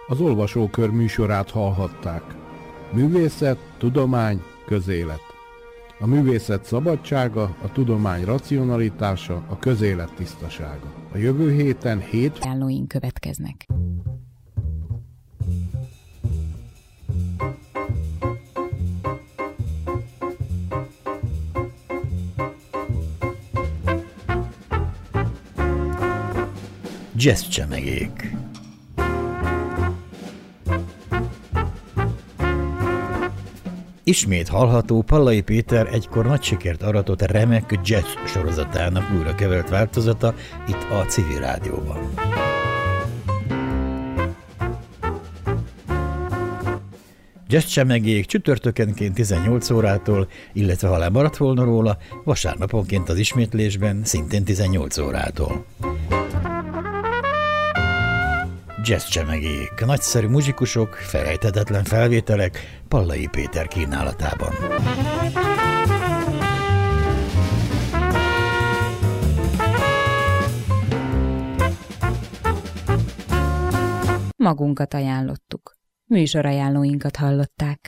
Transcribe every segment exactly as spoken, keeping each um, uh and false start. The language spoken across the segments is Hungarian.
Az Olvasókör műsorát hallhatták. Művészet, tudomány, közélet. A művészet szabadsága, a tudomány racionalitása, a közélet tisztasága. A jövő héten hét ajánlóink következnek. Jazz csemegék. Ismét hallható Pallai Péter egykor nagy sikert aratott remek jazz sorozatának újra kevert változata itt a Civil Rádióban. Jazz csemegék csütörtökenként tizennyolc órától, illetve ha lemaradt volna róla, vasárnaponként az ismétlésben szintén tizennyolc órától. Jazz csemegék, nagyszerű muzsikusok, felejthetetlen felvételek Pallai Péter kínálatában. Magunkat ajánlottuk. Műsorajánlóinkat hallották.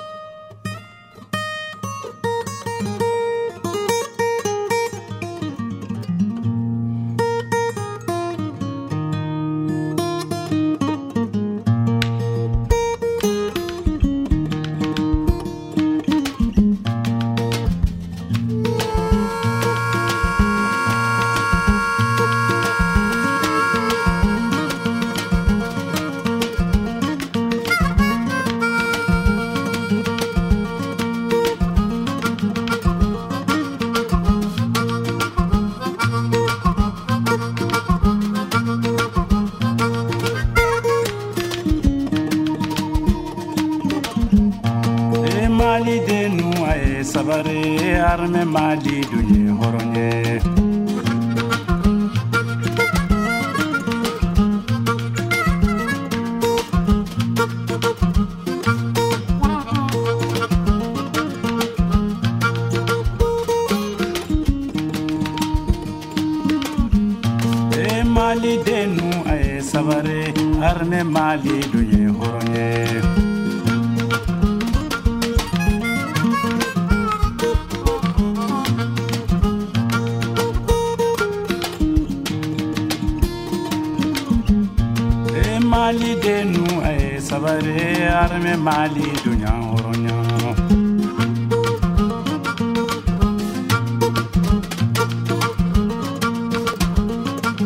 Arme mali dunye horonye e mali denu ay sabare arme mali dunye horonye Mali denu ay sabare arme mali dunya horonya